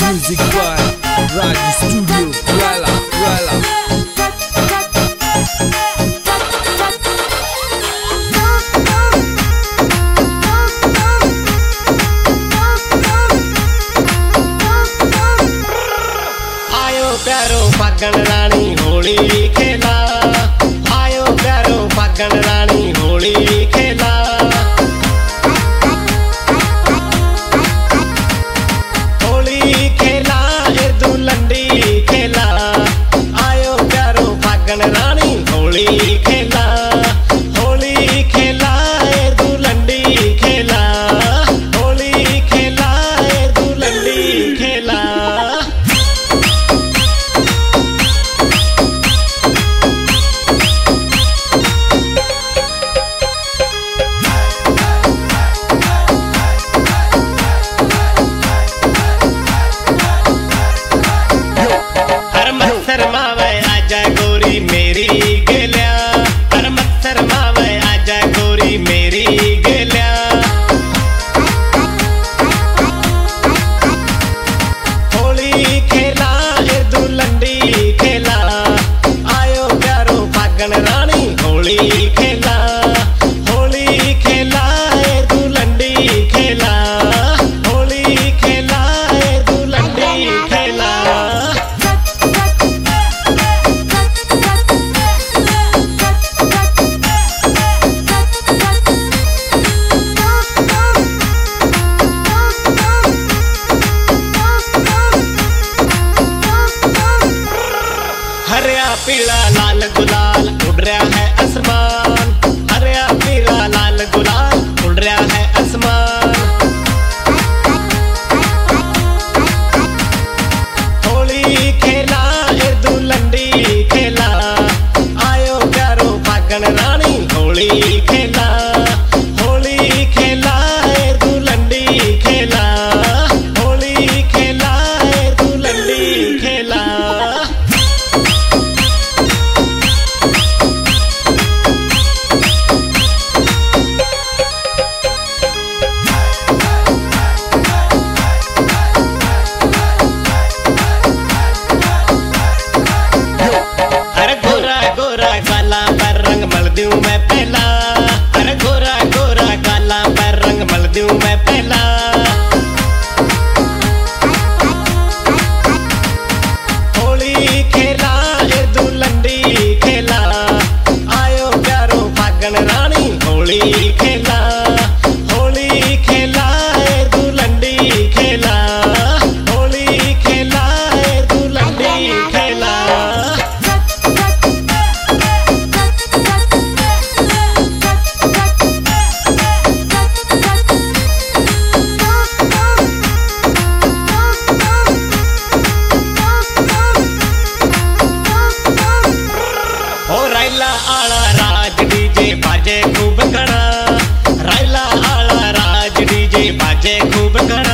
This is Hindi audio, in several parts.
Music by Raj Studio, Rala. प्यारो फागण रानी होली खेला, आयो प्यारो फागण रानी होली खेला। होली खेला ए दुलंडी खेला, आयो प्यारो फागण रानी होली खेला। होली खेला ए दुलंडी खेला, होली खेला ए दुलंडी खेला। मेरी गेल्या हर मत्सर मावे आजा गोरी मेरी गेल्या। होली खेला ए दुलंडी खेला, आयो प्यारो फागण रानी होली खेला। होली खेला ए दुलंडी खेला, होली खेला ए दुलंडी खेला। हरिया पीला लाल गुलाल उड़ रहा है आसमान, हरिया पीला लाल गुलाल उड़ रहा है आसमान। होली खेला ए दुलंडी खेला, आयो प्यारो फागण रानी होली खेला। होली खेला ए दुलंडी खेला, होली खेला ए दुलंडी खेला। दूं मैं पहला, अरे गोरा गोरा काला पर रंग मल दूं मैं पहला। होली खेला ए दुलंडी खेला, आयो प्यारो फागण रानी होली खेला। होली खेला ए दुलंडी खेला, होली खेला ए दुलंडी खेला। रायला आला राज डीजे बाजे खूब घना, रायला आला राज डीजे बाजे खूब घना।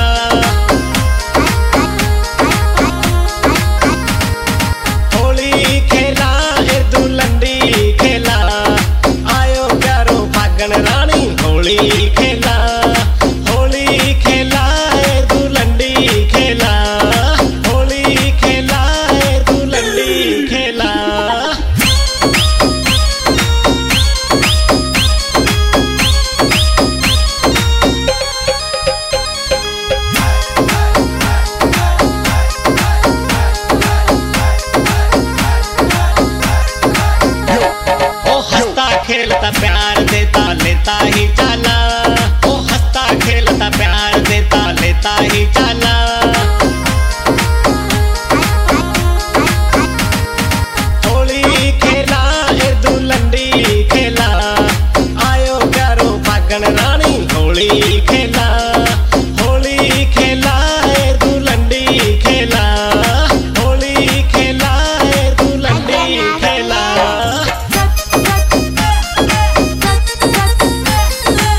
होली खेला ए दुलंडी खेला, आयो प्यारो फागण रानी होली खेला। होली खेला ए दुलंडी खेला, होली खेला ए दुलंडी खेला। खेलता प्यार देता लेता ही चाला, ओ हंसता खेलता प्यार देता लेता ही चाला। होली खेला ए दुलंडी खेला, आयो प्यारो फागण रानी होली खेला। होली खेला ए दुलंडी खेला, होली खेला ए दुलंडी खेला।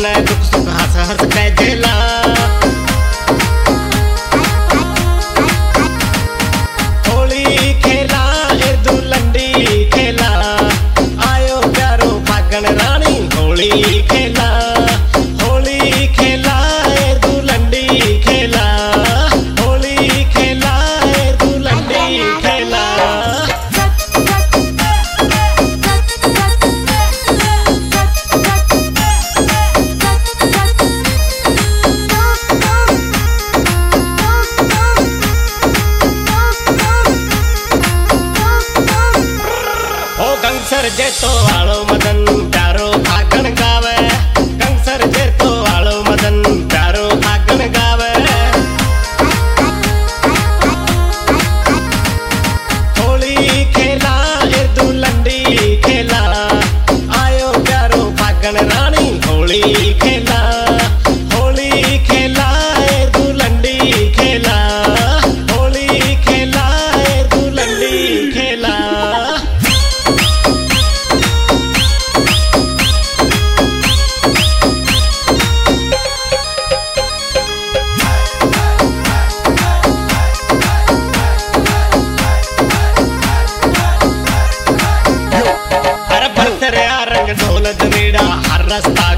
अपने दुख सुख हंस हंस के झेला। होली खेला ए दुलंडी खेला, आयो प्यारो फागण रानी होली खेला। होली खेला ए दुलंडी खेला, होली खेला ए दुलंडी खेला। कंसर जेतो वालो मदन प्यारो फागण गावे, कंसर जेतो वालो मदन प्यारो फागण गावे। होली खेला ए दुलंडी खेला, आयो प्यारो फागण रानी होली खेला। होली खेला ए दुलंडी खेला, होली खेला ए दुलंडी खेला। रंग ढोल दरेड़ा हर रास्ता